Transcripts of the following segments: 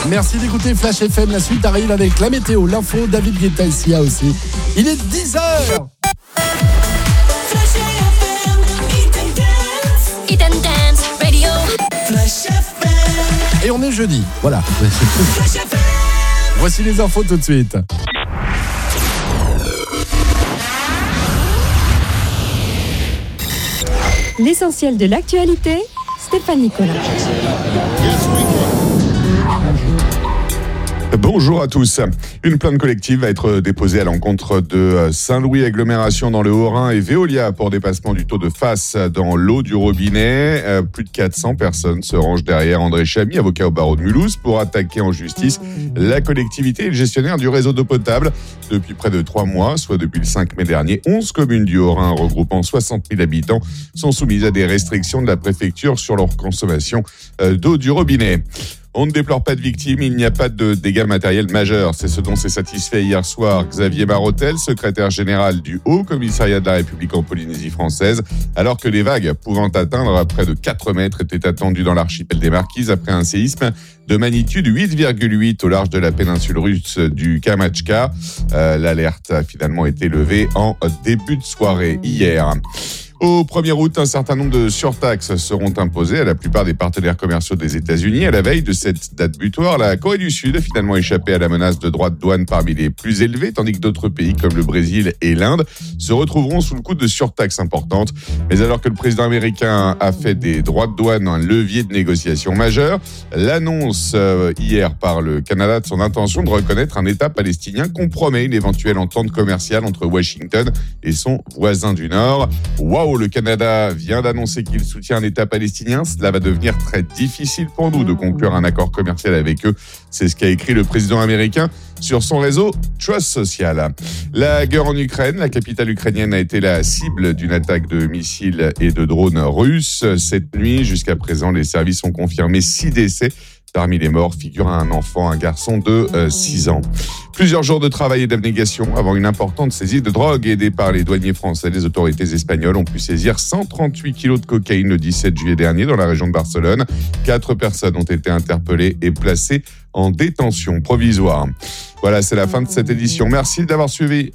Merci d'écouter Flash FM. La suite arrive avec la météo, l'info, David Guetta et Sia aussi. Il est 10h. Flash FM, Eat and Dance Radio. Flash FM. Et on est jeudi, voilà. Flash FM. Voici les infos tout de suite. L'essentiel de l'actualité, Stéphane Nicolas. Bonjour à tous. Une plainte collective va être déposée à l'encontre de Saint-Louis Agglomération dans le Haut-Rhin et Veolia pour dépassement du taux de face dans l'eau du robinet. Plus de 400 personnes se rangent derrière André Chamy, avocat au barreau de Mulhouse, pour attaquer en justice la collectivité et le gestionnaire du réseau d'eau potable. Depuis près de 3 mois, soit depuis le 5 mai dernier, 11 communes du Haut-Rhin regroupant 60 000 habitants sont soumises à des restrictions de la préfecture sur leur consommation d'eau du robinet. On ne déplore pas de victimes, il n'y a pas de dégâts matériels majeurs. C'est ce dont s'est satisfait hier soir Xavier Marotel, secrétaire général du Haut Commissariat de la République en Polynésie française, alors que les vagues pouvant atteindre près de 4 mètres étaient attendues dans l'archipel des Marquises après un séisme de magnitude 8,8 au large de la péninsule russe du Kamtchatka. L'alerte a finalement été levée en début de soirée hier. Au 1er août, un certain nombre de surtaxes seront imposées à la plupart des partenaires commerciaux des États-Unis. À la veille de cette date butoir, la Corée du Sud a finalement échappé à la menace de droits de douane parmi les plus élevés, tandis que d'autres pays comme le Brésil et l'Inde se retrouveront sous le coup de surtaxes importantes. Mais alors que le président américain a fait des droits de douane un levier de négociation majeur, l'annonce hier par le Canada de son intention de reconnaître un État palestinien compromet une éventuelle entente commerciale entre Washington et son voisin du Nord. Waouh, le Canada vient d'annoncer qu'il soutient un État palestinien. Cela va devenir très difficile pour nous de conclure un accord commercial avec eux. C'est ce qu'a écrit le président américain sur son réseau Trust Social. La guerre en Ukraine, la capitale ukrainienne a été la cible d'une attaque de missiles et de drones russes. Cette nuit, jusqu'à présent, les services ont confirmé 6 décès. Parmi les morts figure un enfant, un garçon de 6 ans. Plusieurs jours de travail et d'abnégation avant une importante saisie de drogue. Aidés par les douaniers français, les autorités espagnoles ont pu saisir 138 kilos de cocaïne le 17 juillet dernier dans la région de Barcelone. 4 personnes ont été interpellées et placées en détention provisoire. Voilà, c'est la fin de cette édition. Merci d'avoir suivi.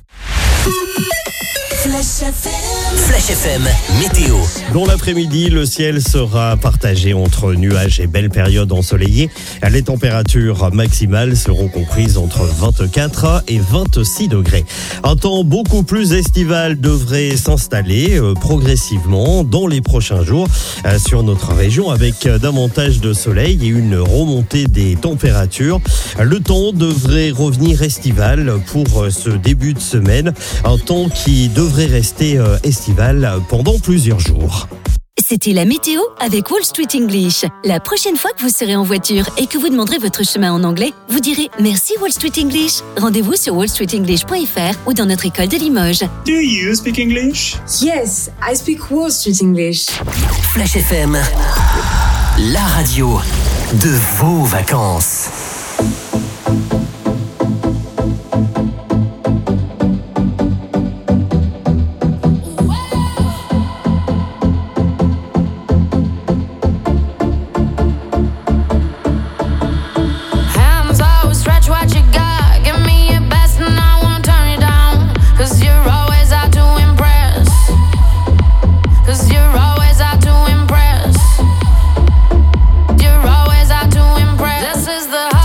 Flash FM, météo. Dans l'après-midi, le ciel sera partagé entre nuages et belles périodes ensoleillées. Les températures maximales seront comprises entre 24 et 26 degrés. Un temps beaucoup plus estival devrait s'installer progressivement dans les prochains jours sur notre région avec davantage de soleil et une remontée des températures. Le temps devrait revenir estival pour ce début de semaine. Un temps qui devrait rester estival pendant plusieurs jours. C'était la météo avec Wall Street English. La prochaine fois que vous serez en voiture et que vous demanderez votre chemin en anglais, vous direz « Merci Wall Street English ». Rendez-vous sur wallstreetenglish.fr ou dans notre école de Limoges. Do you speak English? Yes, I speak Wall Street English. Flash FM, la radio de vos vacances. This is the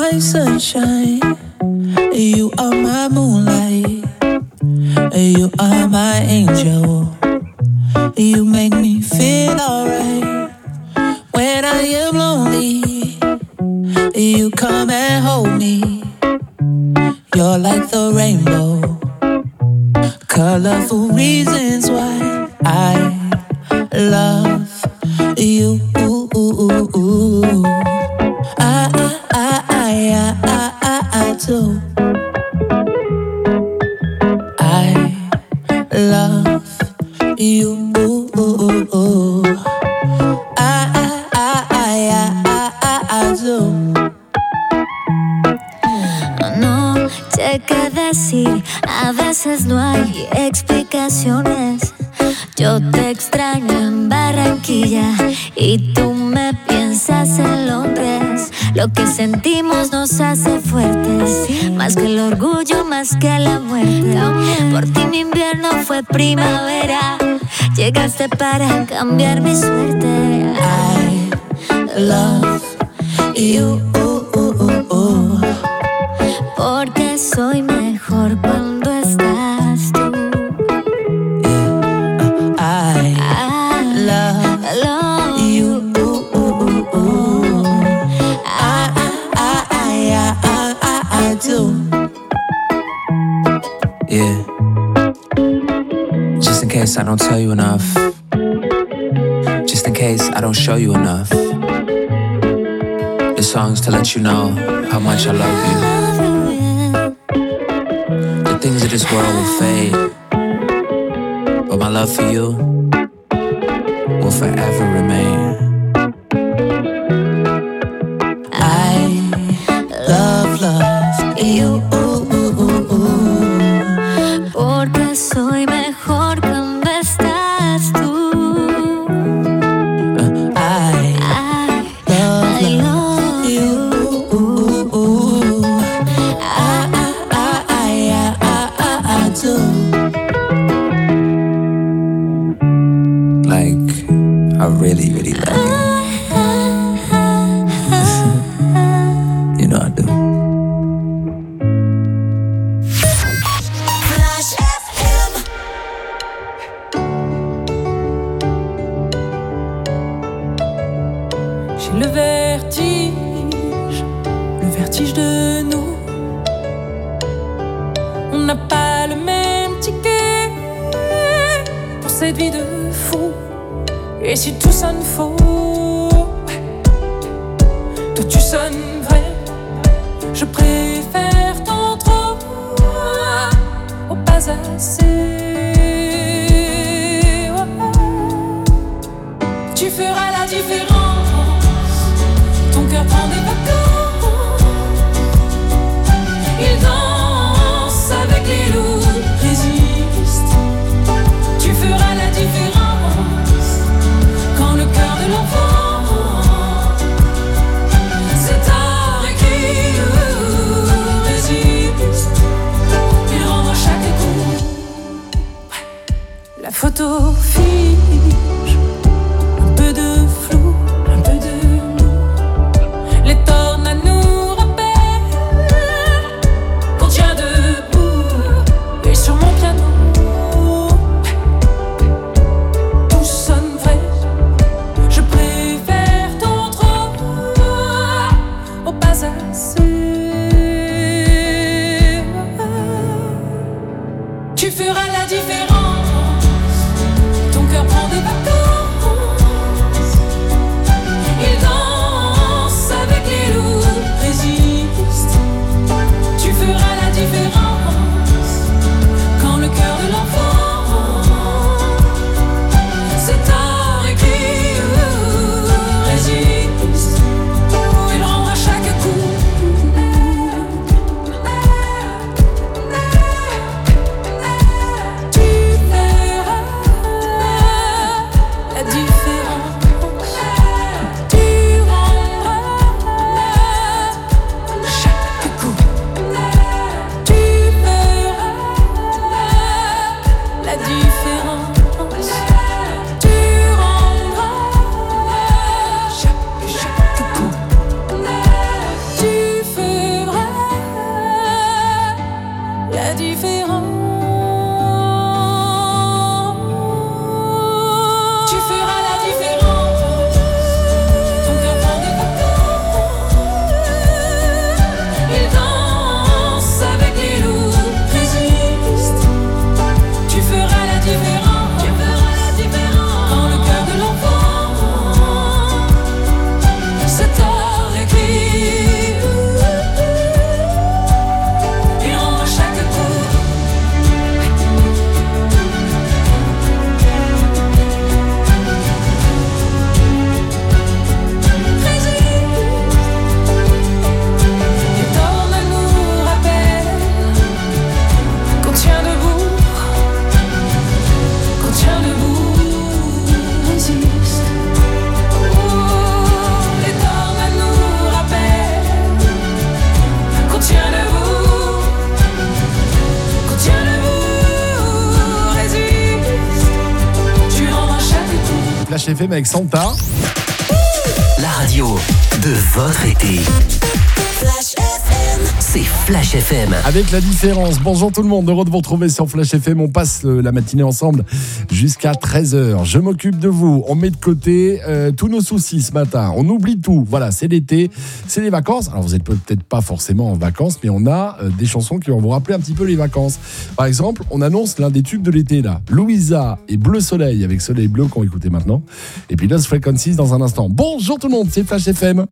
my sunshine. You are my moonlight. You are my angel. You make me feel alright. When I am lonely, you come and hold me. You're like the rainbow, colorful reasons why I love you. I do. I love you. I do. No sé qué decir, a veces no hay explicaciones. Yo te extraño en Barranquilla y tú me piensas en Londres. Lo que sentimos nos hace fuertes, más que el orgullo, más que la muerte. Por ti mi invierno fue primavera, llegaste para cambiar mi suerte. I love you. Porque soy mejor cuando estás tú. I love you. I do. Yeah. Just in case I don't tell you enough. Just in case I don't show you enough. This song's to let you know how much I love you. The things of this world will fade, but my love for you will forever remain. I love you. Porque soy mejor cuando estás tú. I love you. I do. Like, I really, really love you. You know I do. Flash FM. J'ai le vertige de nous. On n'a pas le même ticket pour cette vie de fou. Et si tout sonne faux, toi tu sonnes vrai. Je préfère ton trop au pas assez. Tu feras la différence. Ton cœur prend des vacances. Il danse avec les loups, résiste. Tu feras la différence. Quand le cœur de l'enfant c'est tard et qui résiste. Il rend chaque coup. La photo fige. Un peu de flou, un peu de nous. Les torts Flash FM avec Santa. La radio de votre été. Flash FM. C'est Flash FM. Avec la différence. Bonjour tout le monde, heureux de vous retrouver sur Flash FM. On passe la matinée ensemble jusqu'à 13h. Je m'occupe de vous. On met de côté tous nos soucis ce matin. On oublie tout. Voilà, c'est l'été, c'est les vacances. Alors vous n'êtes peut-être pas forcément en vacances, mais on a des chansons qui vont vous rappeler un petit peu les vacances. Par exemple, on annonce l'un des tubes de l'été là. Louisa et Bleu Soleil avec Soleil Bleu qu'on va écouter maintenant. Et puis Lost Frequencies dans un instant. Bonjour tout le monde, c'est Flash FM.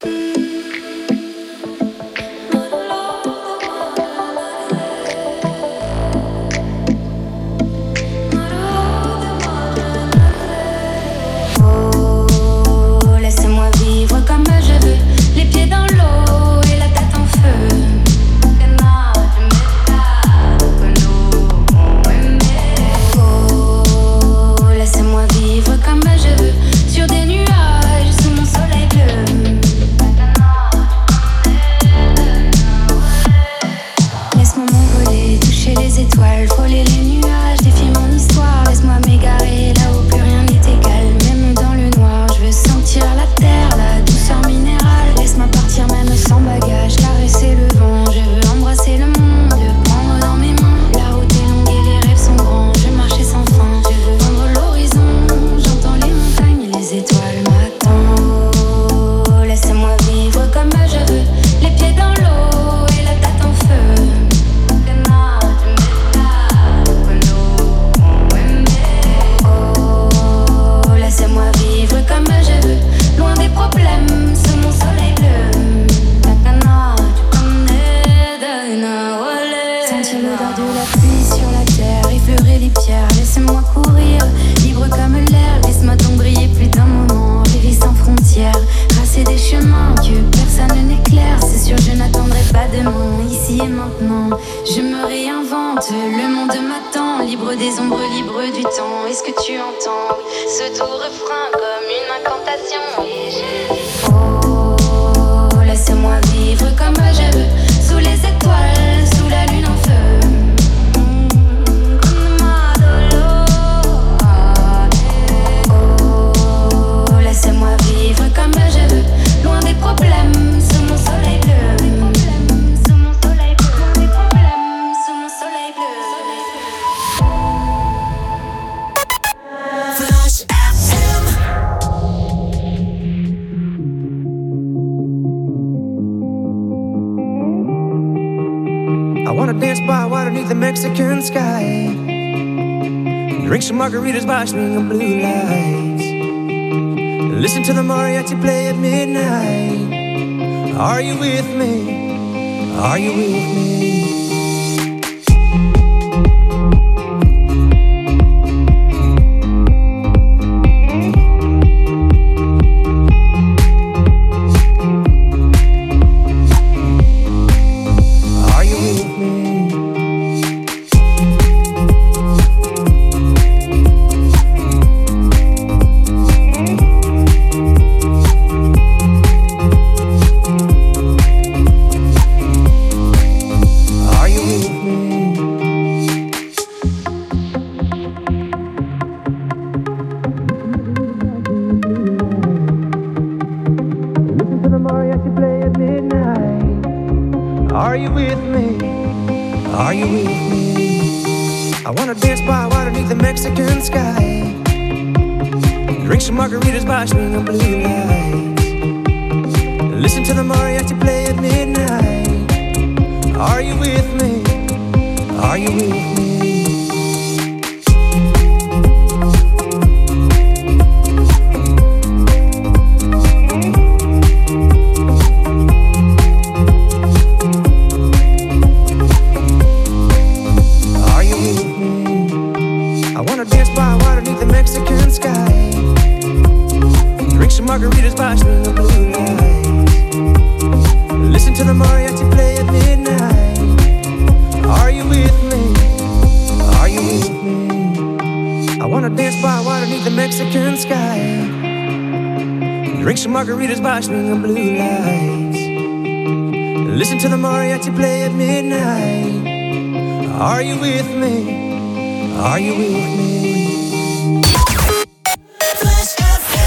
Margaritas by swinging blue lights. Listen to the mariachi play at midnight. Are you with me? Are you with me? Margaritas by swinging blue lights. Listen to the mariachi play at midnight. Are you with me? Are you with me? Flash FM.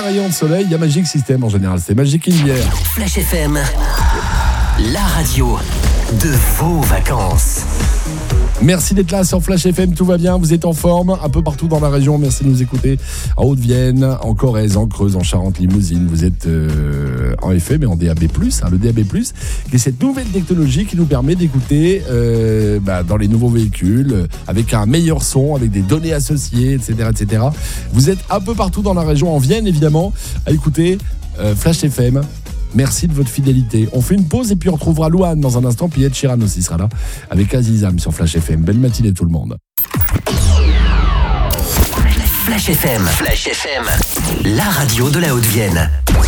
rayon de soleil, il y a Magic System en général. C'est Magic in the Air. Flash FM, la radio de vos vacances. Merci d'être là sur Flash FM, tout va bien, vous êtes en forme un peu partout dans la région, merci de nous écouter en Haute-Vienne, en Corrèze, en Creuse, en Charente-Limousine, vous êtes en FM et en DAB+, le DAB+, qui est cette nouvelle technologie qui nous permet d'écouter dans les nouveaux véhicules, avec un meilleur son, avec des données associées, etc. Vous êtes un peu partout dans la région, en Vienne évidemment, à écouter Flash FM. Merci de votre fidélité. On fait une pause et puis on retrouvera Louane dans un instant. Puis Ed Sheeran aussi sera là avec Azizam sur Flash FM. Belle matinée tout le monde. Flash FM, la radio de la Haute-Vienne.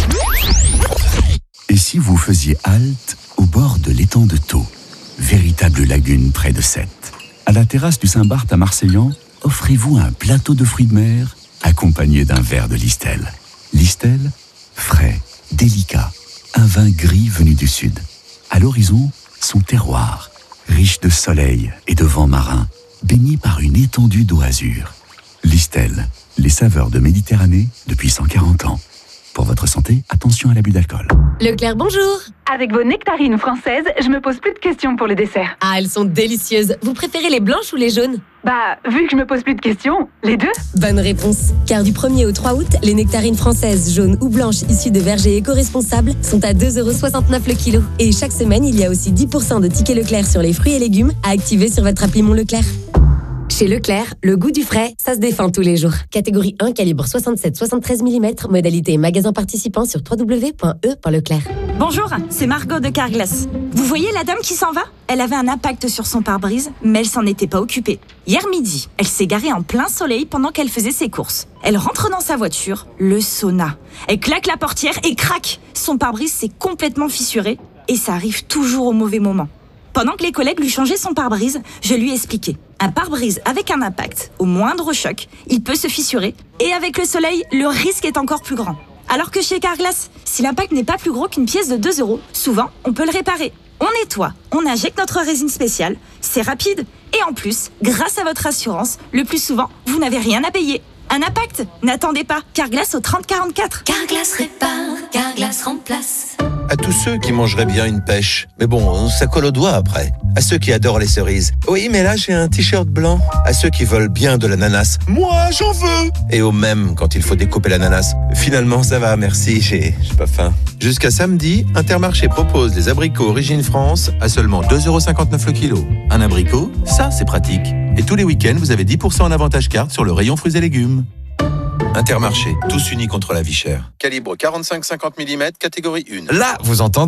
Et si vous faisiez halte au bord de l'étang de Thau, véritable lagune près de Sète, à la terrasse du Saint-Barth à Marseillan, offrez-vous un plateau de fruits de mer accompagné d'un verre de Listel. Listel, frais, délicat. Un vin gris venu du sud. À l'horizon, son terroir, riche de soleil et de vent marin, baigné par une étendue d'eau azur. Listel, les saveurs de Méditerranée depuis 140 ans. Pour votre santé, attention à l'abus d'alcool. Leclerc, bonjour. Avec vos nectarines françaises, je me pose plus de questions pour le dessert. Ah, elles sont délicieuses. Vous préférez les blanches ou les jaunes ? Bah, vu que je me pose plus de questions, les deux. Bonne réponse. Car du 1er au 3 août, les nectarines françaises, jaunes ou blanches issues de vergers éco-responsables sont à 2,69€ le kilo. Et chaque semaine, il y a aussi 10% de tickets Leclerc sur les fruits et légumes à activer sur votre appli Mon Leclerc. Chez Leclerc, le goût du frais, ça se défend tous les jours. Catégorie 1, calibre 67-73 mm, modalité magasin participant sur www.e.leclerc. Bonjour, c'est Margot de Carglass. Vous voyez la dame qui s'en va ? Elle avait un impact sur son pare-brise, mais elle s'en était pas occupée. Hier midi, elle s'est garée en plein soleil pendant qu'elle faisait ses courses. Elle rentre dans sa voiture, le sauna. Elle claque la portière et crac ! Son pare-brise s'est complètement fissuré et ça arrive toujours au mauvais moment. Pendant que les collègues lui changeaient son pare-brise, je lui ai expliqué. Un pare-brise avec un impact, au moindre choc, il peut se fissurer. Et avec le soleil, le risque est encore plus grand. Alors que chez Carglass, si l'impact n'est pas plus gros qu'une pièce de 2€, souvent, on peut le réparer. On nettoie, on injecte notre résine spéciale, c'est rapide. Et en plus, grâce à votre assurance, le plus souvent, vous n'avez rien à payer. Un impact ? N'attendez pas. Carglass au 3044. Carglass répare, Carglass remplace. À tous ceux qui mangeraient bien une pêche. Mais bon, ça colle aux doigts après. À ceux qui adorent les cerises. Oui, mais là, j'ai un t-shirt blanc. À ceux qui veulent bien de l'ananas. Moi, j'en veux. Et aux mêmes quand il faut découper l'ananas. Finalement, ça va, merci, j'ai pas faim. Jusqu'à samedi, Intermarché propose des abricots Origine France à seulement 2,59€ le kilo. Un abricot, ça, c'est pratique. Et tous les week-ends, vous avez 10% en avantage carte sur le rayon fruits et légumes. Intermarché, tous unis contre la vie chère. Calibre 45-50 mm, catégorie 1. Là, vous entendez ?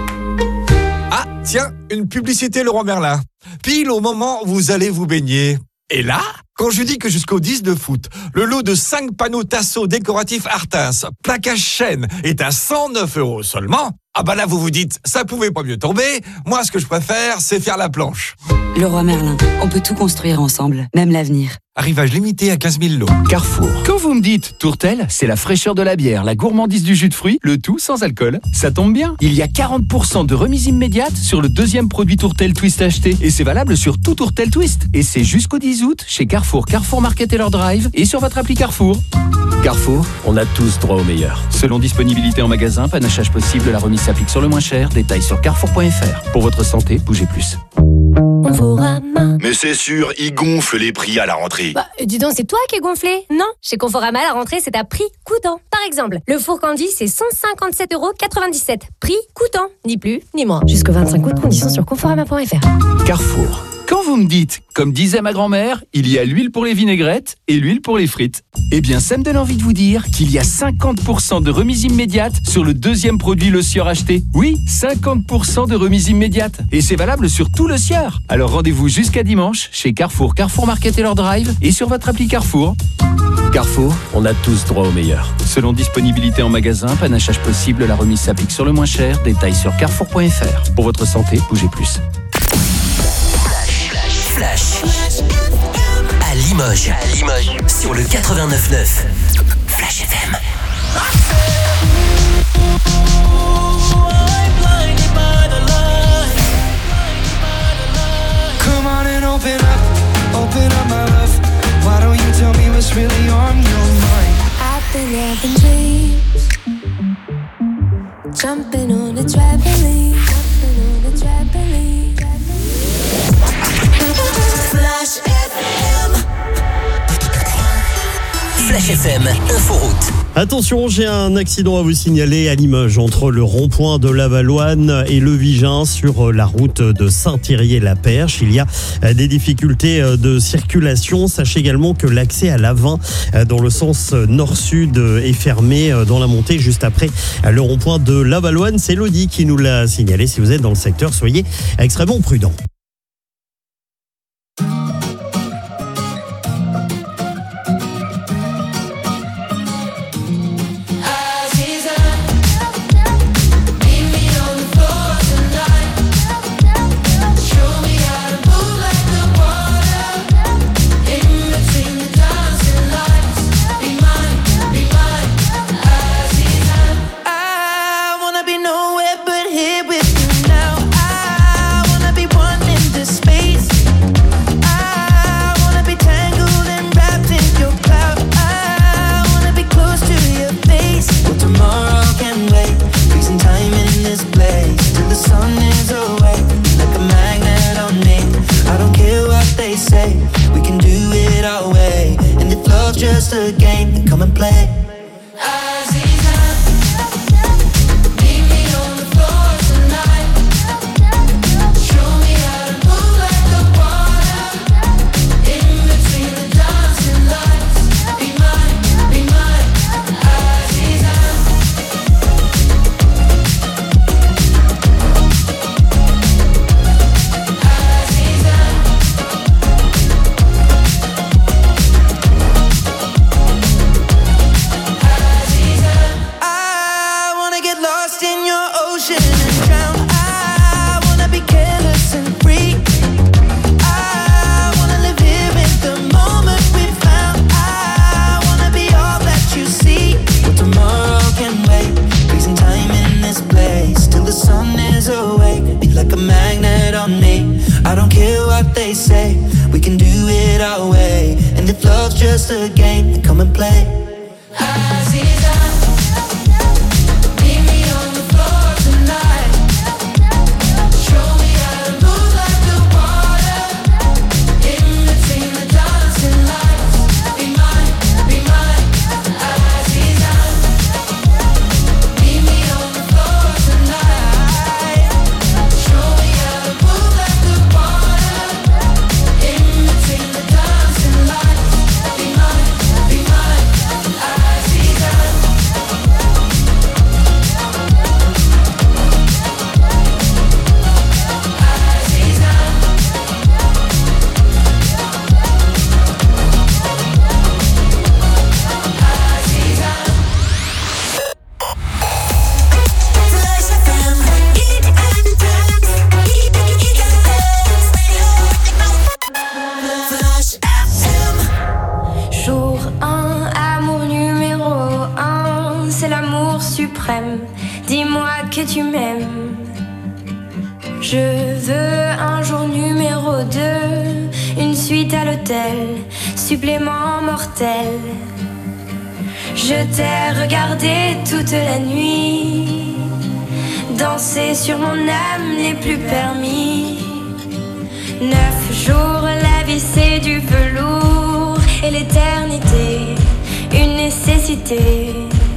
Ah, tiens, une publicité Leroy Merlin. Pile au moment où vous allez vous baigner. Et là, quand je dis que jusqu'au 10 de foot, le lot de 5 panneaux Tasso décoratifs Artins, plaquage chêne, est à 109€ seulement, ah bah là vous vous dites, ça pouvait pas mieux tomber, moi ce que je préfère, c'est faire la planche. Leroy Merlin, on peut tout construire ensemble, même l'avenir. Arrivage limité à 15 000 lots. Carrefour. Quand vous me dites tourtel, c'est la fraîcheur de la bière, la gourmandise du jus de fruits, le tout sans alcool. Ça tombe bien. Il y a 40% de remise immédiate sur le deuxième produit tourtel Twist acheté. Et c'est valable sur tout tourtel Twist. Et c'est jusqu'au 10 août chez Carrefour, Carrefour Market et leur drive et sur votre appli Carrefour. Carrefour, on a tous droit au meilleur. Selon disponibilité en magasin, panachage possible, la remise s'applique sur le moins cher. Détails sur carrefour.fr. Pour votre santé, bougez plus. Mais c'est sûr, ils gonflent les prix à la rentrée. Bah, dis donc, c'est toi qui es gonflé. Non, chez Conforama, la rentrée, c'est à prix coûtant. Par exemple, le four Candy, c'est 157,97€. Prix coûtant, ni plus, ni moins. Jusqu'au 25 août, conditions sur conforama.fr. Carrefour. Quand vous me dites, comme disait ma grand-mère, il y a l'huile pour les vinaigrettes et l'huile pour les frites. Eh bien, ça me donne envie de vous dire qu'il y a 50% de remise immédiate sur le deuxième produit Le Sieur acheté. Oui, 50% de remise immédiate. Et c'est valable sur tout Le Sieur. Alors rendez-vous jusqu'à dimanche chez Carrefour, Carrefour Market et leur drive et sur votre appli Carrefour. Carrefour, on a tous droit au meilleur. Selon disponibilité en magasin, panachage possible, la remise s'applique sur le moins cher. Détails sur carrefour.fr. Pour votre santé, bougez plus. Flash. À Limoges. Sur le 89.9. Flash FM. Come on and open up my love. Why don't you tell me what's really on your mind? I've been having dreams. trampoline. Flash FM. Flash FM, inforoute. Attention, j'ai un accident à vous signaler à Limoges entre le rond-point de Lavalloine et le Vigin sur la route de Saint-Thierry-la-Perche. Il y a des difficultés de circulation. Sachez également que l'accès à l'Avin dans le sens nord-sud est fermé dans la montée juste après le rond-point de Lavalloine. C'est Elodie qui nous l'a signalé. Si vous êtes dans le secteur, soyez extrêmement prudents. Just a game, come and play. Say we can do it our way, and if love's just a game, then come and play. Dis-moi que tu m'aimes. Je veux un jour numéro 2, une suite à l'hôtel, supplément mortel. Je t'ai regardé toute la nuit, danser sur mon âme n'est plus permis. 9 jours, la vie c'est du velours, et l'éternité, une nécessité.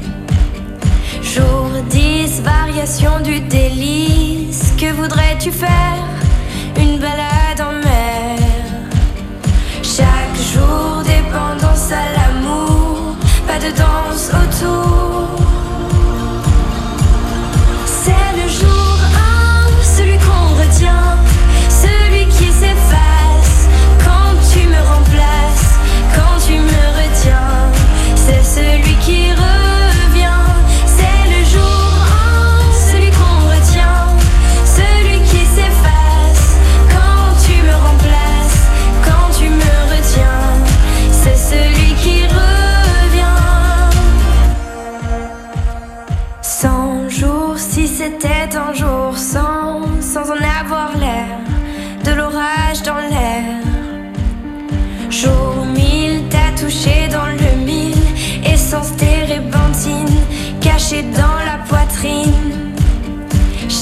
Jour 10, variation du délice. Que voudrais-tu faire? Une balade en mer. Chaque jour, dépendance à l'amour. Pas de danse autour. C'est le jour 1, celui qu'on retient, celui qui s'efface quand tu me remplaces, quand tu me retiens. C'est celui qui revient. C'était un jour sans en avoir l'air, de l'orage dans l'air. Jour 1000, t'as touché dans le 1000, essence térébenthine, cachée dans la poitrine.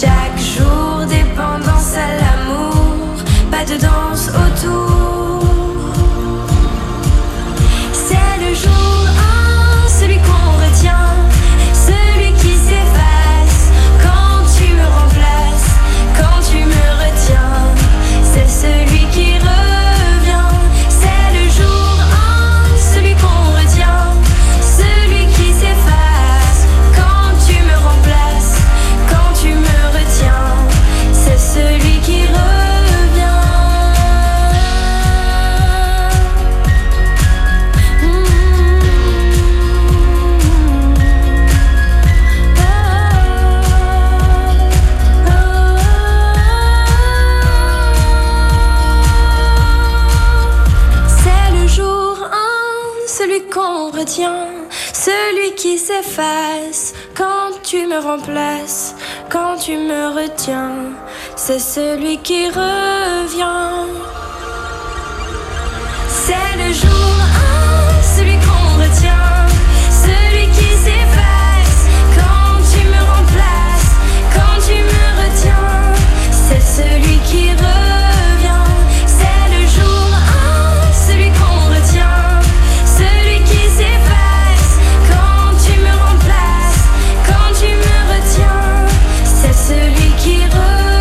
qui s'efface quand tu me remplaces, quand tu me retiens, c'est celui qui revient. C'est le jour 1, celui qu'on retient, celui qui s'efface quand tu me remplaces, quand tu me retiens, c'est celui qui revient. C'est le jour 1, celui qu'on retient, celui qui s'efface quand tu me remplaces, quand tu me retiens, c'est celui qui revient.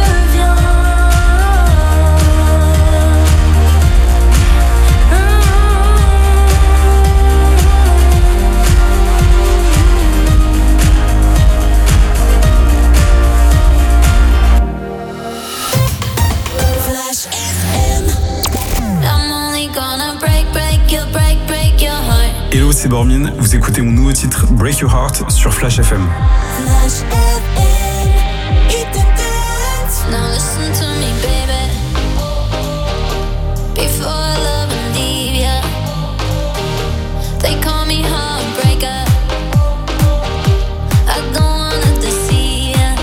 Hello, c'est Bormin, vous écoutez mon nouveau titre Break Your Heart sur Flash FM. Now listen to me, baby. Before I love and leave ya, they call me heartbreaker. I don't wanna deceive ya.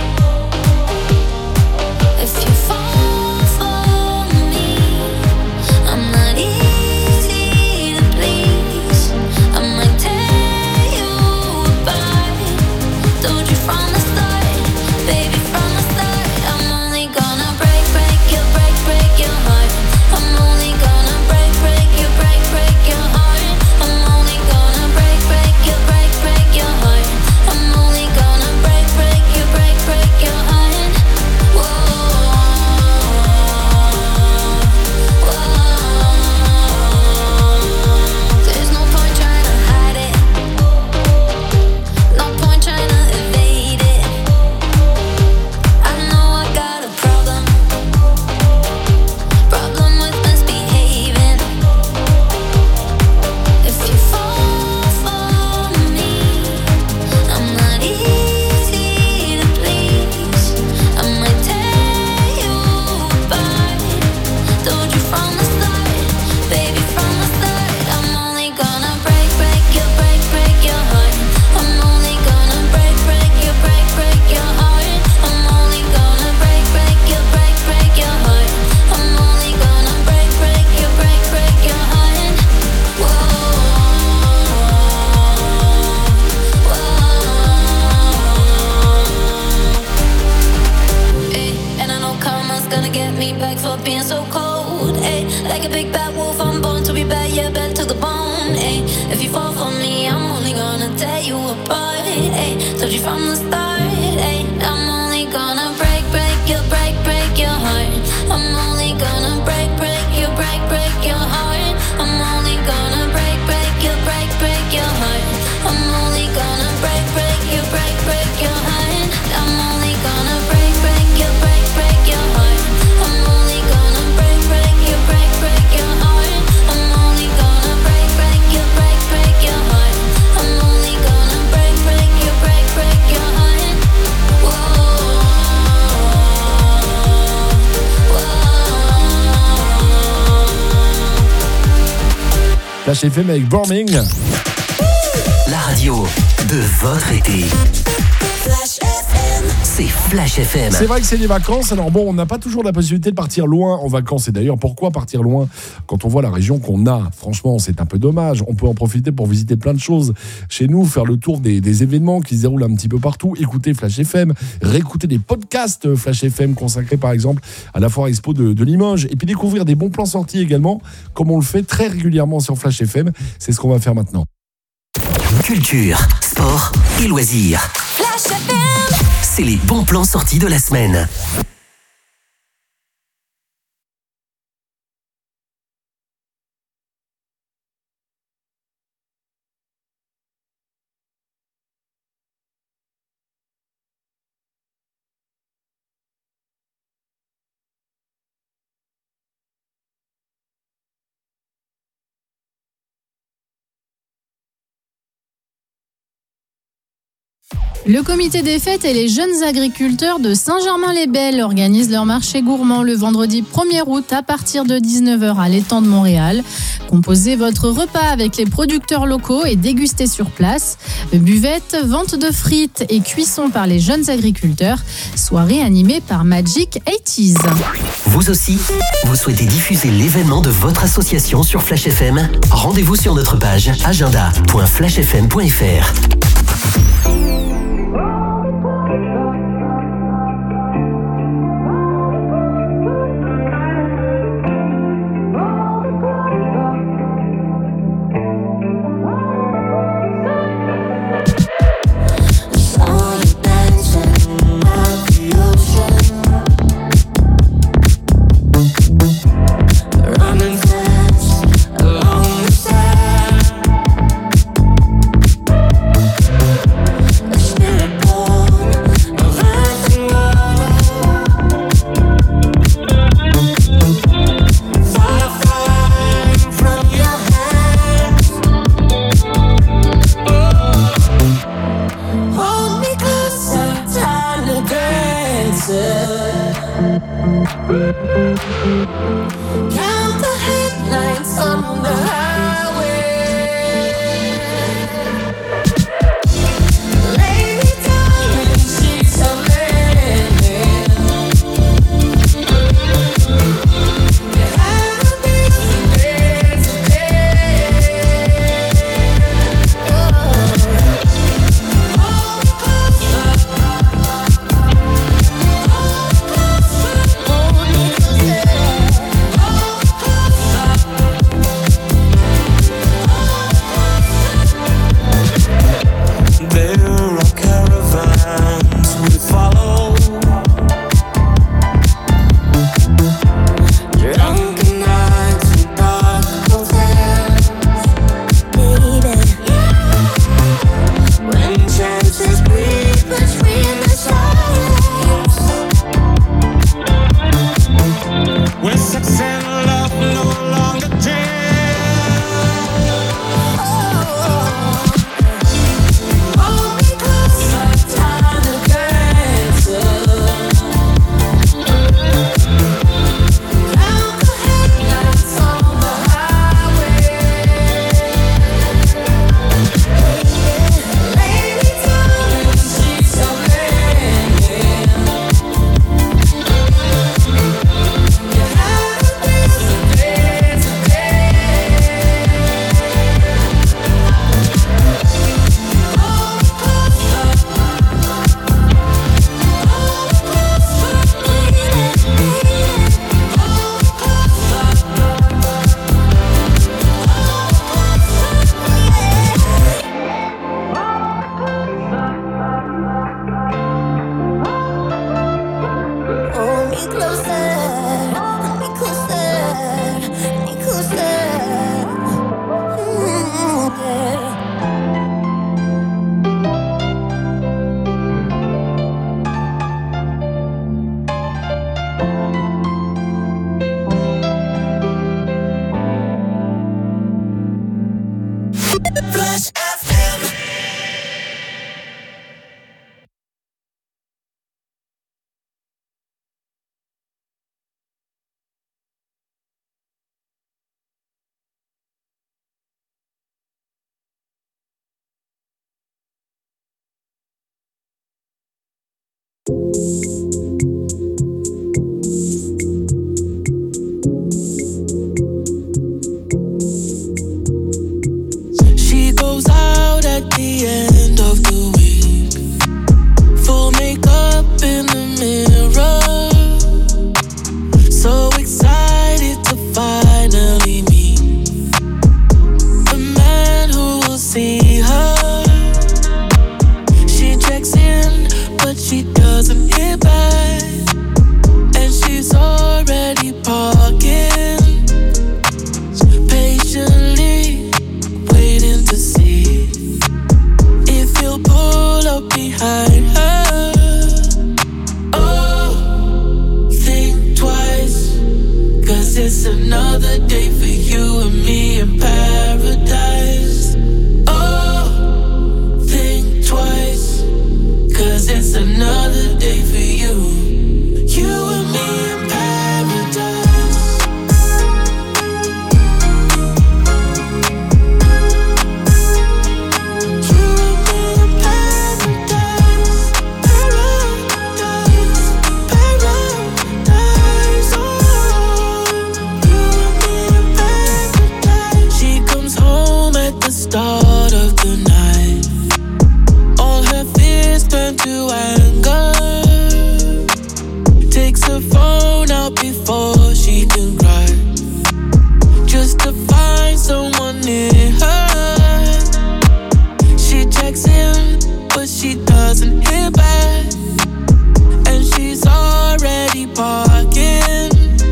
If you fall for me, I'm not easy to please. I might tear you apart. Told you from the start, baby, from the start. I'm only gonna break your heart. I'm only gonna break your heart. I'm only gonna break your heart. I'm only gonna break your heart. There's no point trying to hide it. No point trying to evade it. I know I got a problem with misbehaving. If you fall for me, I'm not easy to please. I might tear you apart. Told you from the start, baby, from the start. I'm only gonna break your heart. I'm only gonna break your heart. I'm only gonna break your heart. I'm only gonna break your heart. And I know karma's gonna get me back for being so cold. Like a big bad wolf, I'm born to be bad, yeah, bad to the bone. If you fall for me, I'm only gonna tear you apart. Told you from the start, I'm only gonna break your heart. I'm only gonna break your heart. I'm only gonna break your heart. I'm only gonna break your heart. I'm only gonna break your heart. I'm only gonna break your heart. I'm only gonna break your heart. I'm only gonna break your heart. Flash FM avec Burning. La radio de votre été. C'est Flash FM. C'est vrai que c'est les vacances. Alors bon, on n'a pas toujours la possibilité de partir loin en vacances. Et d'ailleurs, pourquoi partir loin quand on voit la région qu'on a? Franchement, c'est un peu dommage. On peut en profiter pour visiter plein de choses chez nous, faire le tour des événements qui se déroulent un petit peu partout, écouter Flash FM, réécouter des podcasts Flash FM consacrés par exemple à la Foire Expo de Limoges, et puis découvrir des bons plans sortis également, comme on le fait très régulièrement sur Flash FM. C'est ce qu'on va faire maintenant. Culture, sport et loisirs. Flash FM. C'est les bons plans sortis de la semaine. Le comité des fêtes et les jeunes agriculteurs de Saint-Germain-les-Belles organisent leur marché gourmand le vendredi 1er août à partir de 19h à l'étang de Montréal. Composez votre repas avec les producteurs locaux et dégustez sur place. Buvette, vente de frites et cuisson par les jeunes agriculteurs. Soirée animée par Magic 80s. Vous aussi, vous souhaitez diffuser l'événement de votre association sur Flash FM? Rendez-vous sur notre page agenda.flashfm.fr. She goes out at the end of the week, full makeup in the mirror, so excited to finally meet the man who will see her. She checks in, but she doesn't hit back, and she's already parking, patiently waiting to see if he'll pull up behind her. Oh, think twice, 'cause it's another day for you and me in paradise. Oh, think twice, before she can cry. Just to find someone near her. She checks in, but she doesn't hear back. And she's already parking,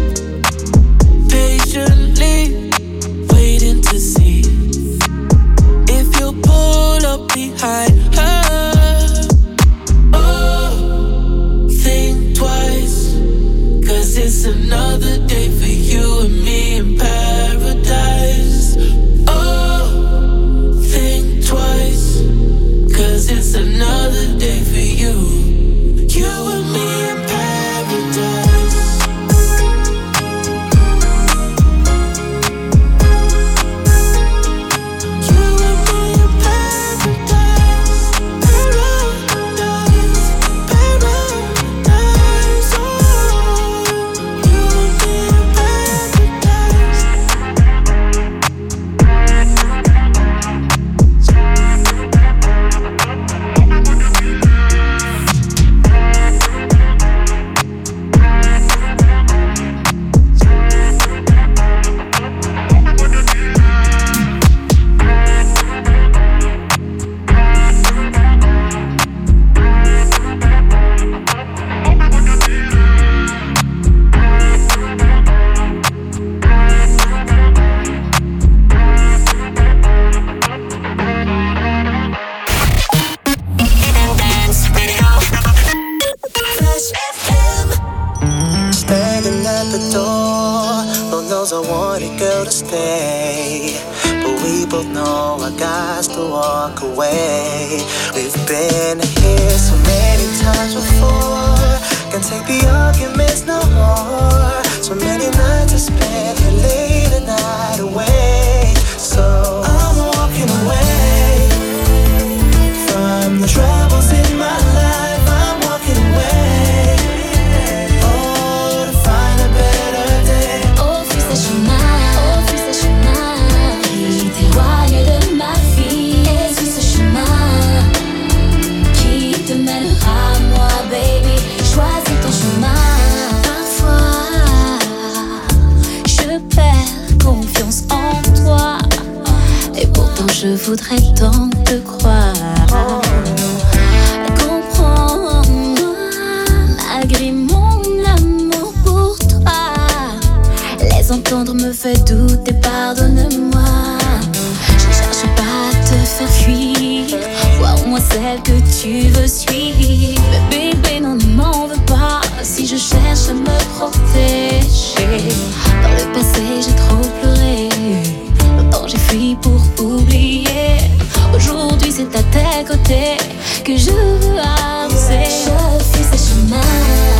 patiently waiting to see if you'll pull up behind her. Oh, think twice, 'cause it's another day for you and me in paradise. Oh, think twice, 'cause it's another day for you. You and me in paradise. You and me in paradise. Paradise, paradise. Oh, you and me in paradise. Standing at the door, Lord knows I want a girl to stay, but we both know I got to walk away. We've been here so many times before, can't take the arguments no more. So many nights I spent here late at night away, so I'm walking away from the troubles in my life. I'm walking away. Je voudrais tant te croire. Comprends-moi, malgré mon amour pour toi. Les entendre me fait douter, pardonne-moi. Je cherche pas à te faire fuir, vois au moins celle que tu veux suivre. Mais bébé, non, ne m'en veux pas si je cherche à me protéger. Dans le passé, j'ai trop pleuré, longtemps j'ai fui pour oublier. Aujourd'hui c'est à tes côtés que je veux avancer. Je fais ce chemin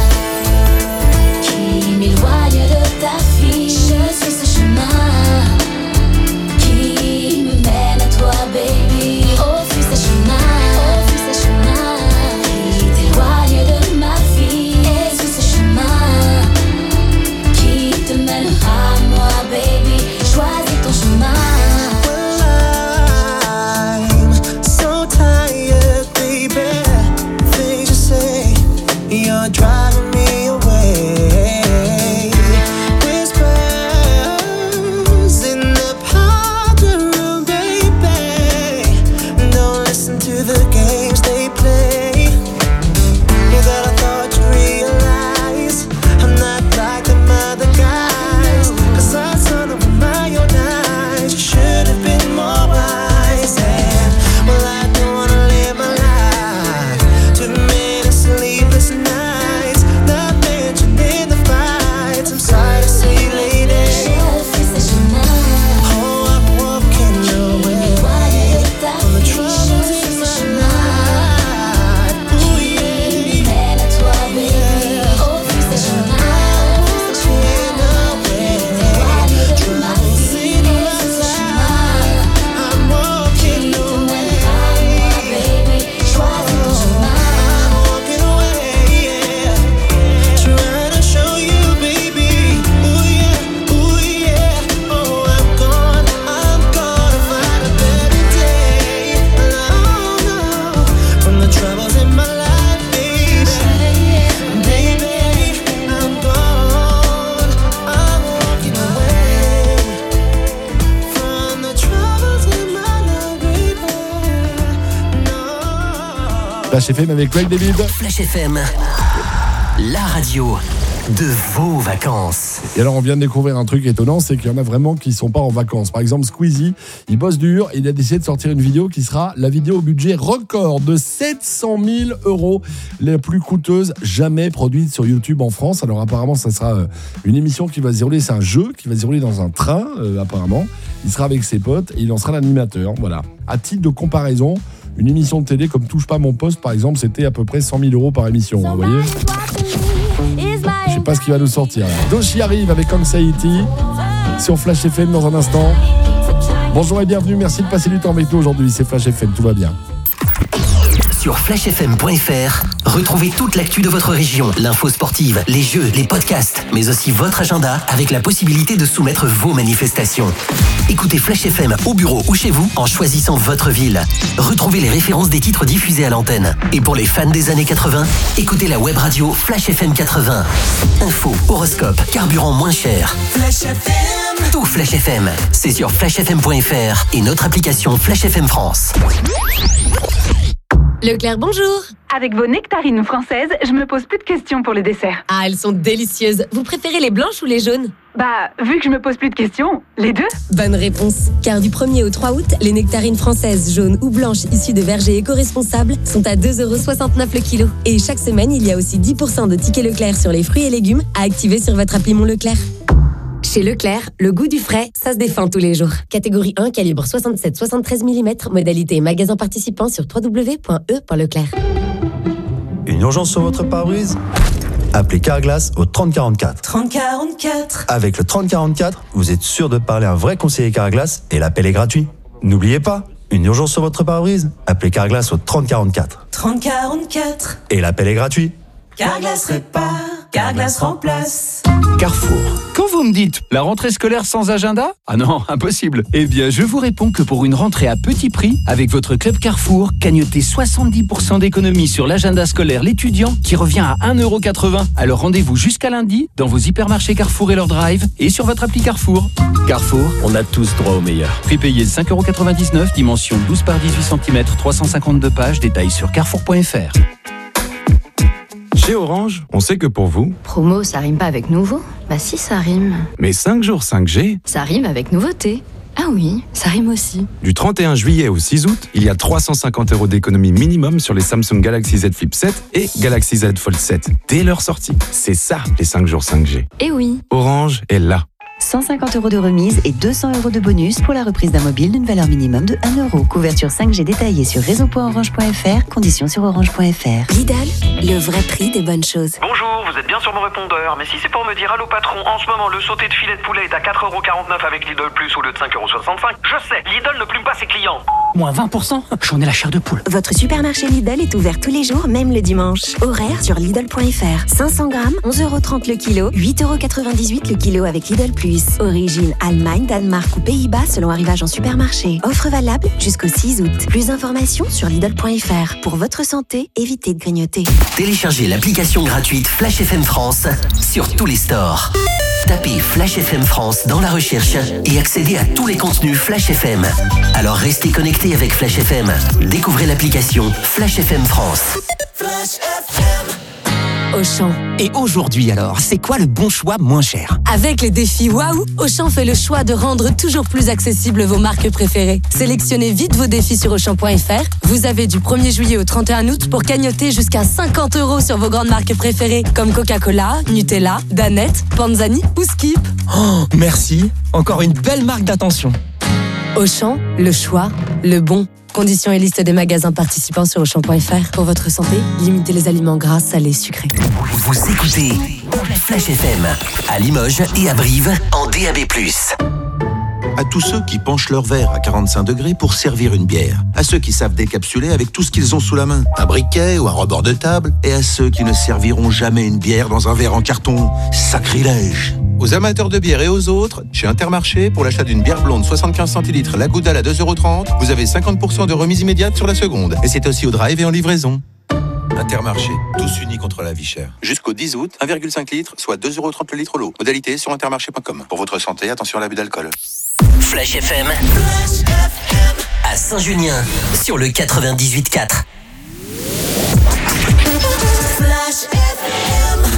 qui m'éloigne de ta vie. Je suis ce chemin qui me mène à toi, baby. Oh, fuis ce chemin qui t'éloigne de ma vie. Et suis ce chemin qui Flash FM avec Craig David. Flash FM, la radio de vos vacances. Et alors on vient de découvrir un truc étonnant, c'est qu'il y en a vraiment qui sont pas en vacances. Par exemple Squeezie, il bosse dur et il a décidé de sortir une vidéo qui sera la vidéo au budget record de 700 000 €, la plus coûteuse jamais produite sur YouTube en France. Alors apparemment ça sera une émission qui va se dérouler, c'est un jeu qui va se dérouler dans un train apparemment. Il sera avec ses potes et il en sera l'animateur. Voilà. À titre de comparaison, une émission de télé comme Touche pas mon poste par exemple, c'était à peu près 100 000 € par émission. Vous voyez ? Je sais pas ce qui va nous sortir là. Doshi arrive avec Anxiety sur Flash FM dans un instant. Bonjour et bienvenue, merci de passer du temps avec nous aujourd'hui, c'est Flash FM, tout va bien. Sur flashfm.fr, retrouvez toute l'actu de votre région, l'info sportive, les jeux, les podcasts, mais aussi votre agenda avec la possibilité de soumettre vos manifestations. Écoutez Flash FM au bureau ou chez vous en choisissant votre ville. Retrouvez les références des titres diffusés à l'antenne. Et pour les fans des années 80, écoutez la web radio Flash FM 80. Info, horoscope, carburant moins cher. Flash FM. Tout Flash FM, c'est sur flashfm.fr et notre application Flash FM France. Leclerc, bonjour. Avec vos nectarines françaises, je me pose plus de questions pour les desserts. Ah, elles sont délicieuses. Vous préférez les blanches ou les jaunes ? Bah, vu que je me pose plus de questions, les deux. Bonne réponse. Car du 1er au 3 août, les nectarines françaises jaunes ou blanches issues de vergers éco-responsables sont à 2,69 € le kilo. Et chaque semaine, il y a aussi 10% de tickets Leclerc sur les fruits et légumes à activer sur votre appli Mon Leclerc. Chez Leclerc, le goût du frais, ça se défend tous les jours. Catégorie 1, calibre 67-73 mm, modalité et magasin participant sur www.e.leclerc. Une urgence sur votre pare-brise ? Appelez Carglass au 3044. 3044. Avec le 3044, vous êtes sûr de parler à un vrai conseiller Carglass et l'appel est gratuit. N'oubliez pas, une urgence sur votre pare-brise ? Appelez Carglass au 3044. 3044. Et l'appel est gratuit. Carglass répare, Carglass remplace. Carrefour. Quand vous me dites la rentrée scolaire sans agenda ? Ah non, impossible. Eh bien, je vous réponds que pour une rentrée à petit prix, avec votre club Carrefour, cagnotez 70% d'économie sur l'agenda scolaire l'étudiant qui revient à 1,80 €. Alors rendez-vous jusqu'à lundi dans vos hypermarchés Carrefour et leur drive et sur votre appli Carrefour. Carrefour, on a tous droit au meilleur. Prix payé 5,99 €, dimension 12 par 18 cm, 352 pages, détails sur carrefour.fr. Chez Orange, on sait que pour vous... Promo, ça rime pas avec nouveau ? Bah si, ça rime. Mais 5 jours 5G... Ça rime avec nouveauté. Ah oui, ça rime aussi. Du 31 juillet au 6 août, il y a 350 € d'économie minimum sur les Samsung Galaxy Z Flip 7 et Galaxy Z Fold 7 dès leur sortie. C'est ça, les 5 jours 5G. Eh oui. Orange est là. 150 € de remise et 200 € de bonus pour la reprise d'un mobile d'une valeur minimum de 1 €. Couverture 5G détaillée sur réseau.orange.fr, conditions sur orange.fr. Lidl, le vrai prix des bonnes choses. Bonjour, vous êtes bien sur mon répondeur, mais si c'est pour me dire allô patron, en ce moment le sauté de filet de poulet est à 4,49 € avec Lidl Plus au lieu de 5,65 €, je sais, Lidl ne plume pas ses clients. Moins 20%, j'en ai la chair de poule. Votre supermarché Lidl est ouvert tous les jours, même le dimanche. Horaire sur Lidl.fr. 500 grammes, 11,30 € le kilo, 8,98 € le kilo avec Lidl Plus. Origine Allemagne, Danemark ou Pays-Bas selon arrivage en supermarché. Offre valable jusqu'au 6 août. Plus d'informations sur Lidl.fr. Pour votre santé, évitez de grignoter. Téléchargez l'application gratuite Flash FM France sur tous les stores. Tapez Flash FM France dans la recherche et accédez à tous les contenus Flash FM. Alors restez connectés avec Flash FM. Découvrez l'application Flash FM France. Flash FM. Auchan. Et aujourd'hui alors, c'est quoi le bon choix moins cher ? Avec les défis Waouh, Auchan fait le choix de rendre toujours plus accessibles vos marques préférées. Sélectionnez vite vos défis sur Auchan.fr. Vous avez du 1er juillet au 31 août pour cagnotter jusqu'à 50 € sur vos grandes marques préférées comme Coca-Cola, Nutella, Danette, Panzani ou Skip. Oh, merci. Encore une belle marque d'attention. Auchan, le choix, le bon. Conditions et liste des magasins participants sur Auchan.fr. Pour votre santé, limitez les aliments gras, salés, sucrés. Vous écoutez Flash FM à Limoges et à Brive en DAB+. À tous ceux qui penchent leur verre à 45 degrés pour servir une bière. À ceux qui savent décapsuler avec tout ce qu'ils ont sous la main. Un briquet ou un rebord de table. Et à ceux qui ne serviront jamais une bière dans un verre en carton. Sacrilège! Aux amateurs de bière et aux autres, chez Intermarché, pour l'achat d'une bière blonde 75 centilitres, la Goudal à 2,30 €, vous avez 50% de remise immédiate sur la seconde. Et c'est aussi au drive et en livraison. Intermarché, tous unis contre la vie chère. Jusqu'au 10 août, 1,5 litre, soit 2,30 € le litre l'eau. Modalité sur intermarché.com. Pour votre santé, attention à l'abus d'alcool. Flash FM à Saint-Junien sur le 98.4. Flash FM.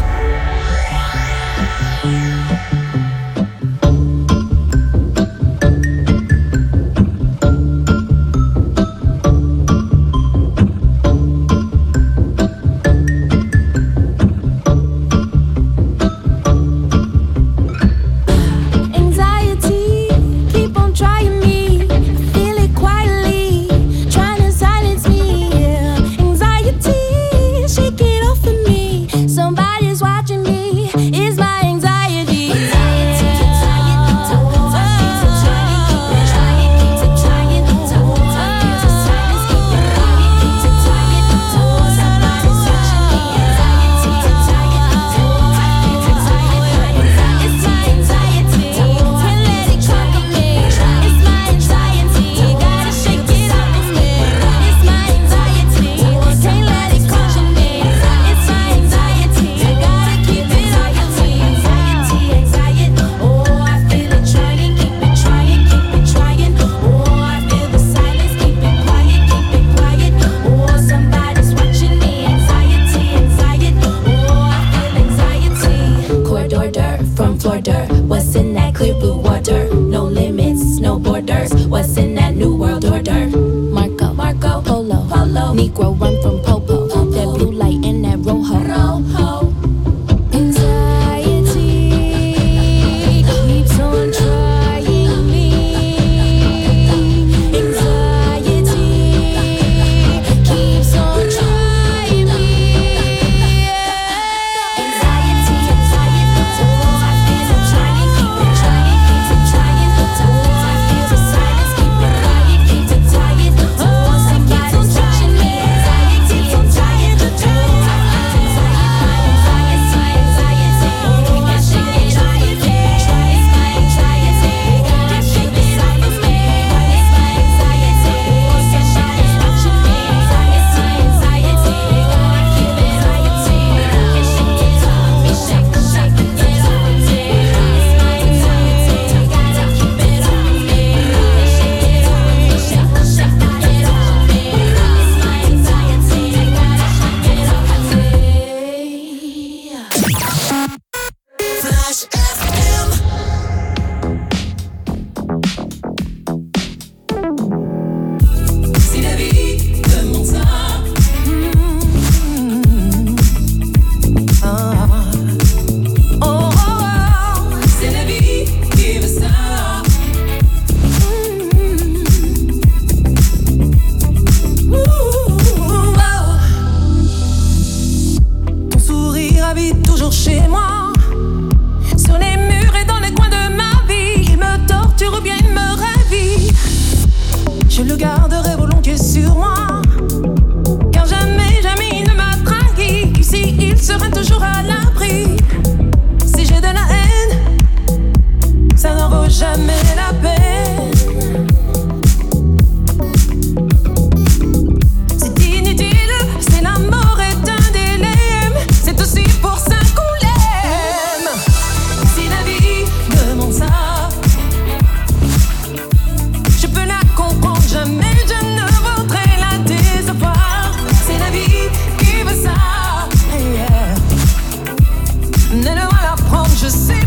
Je sais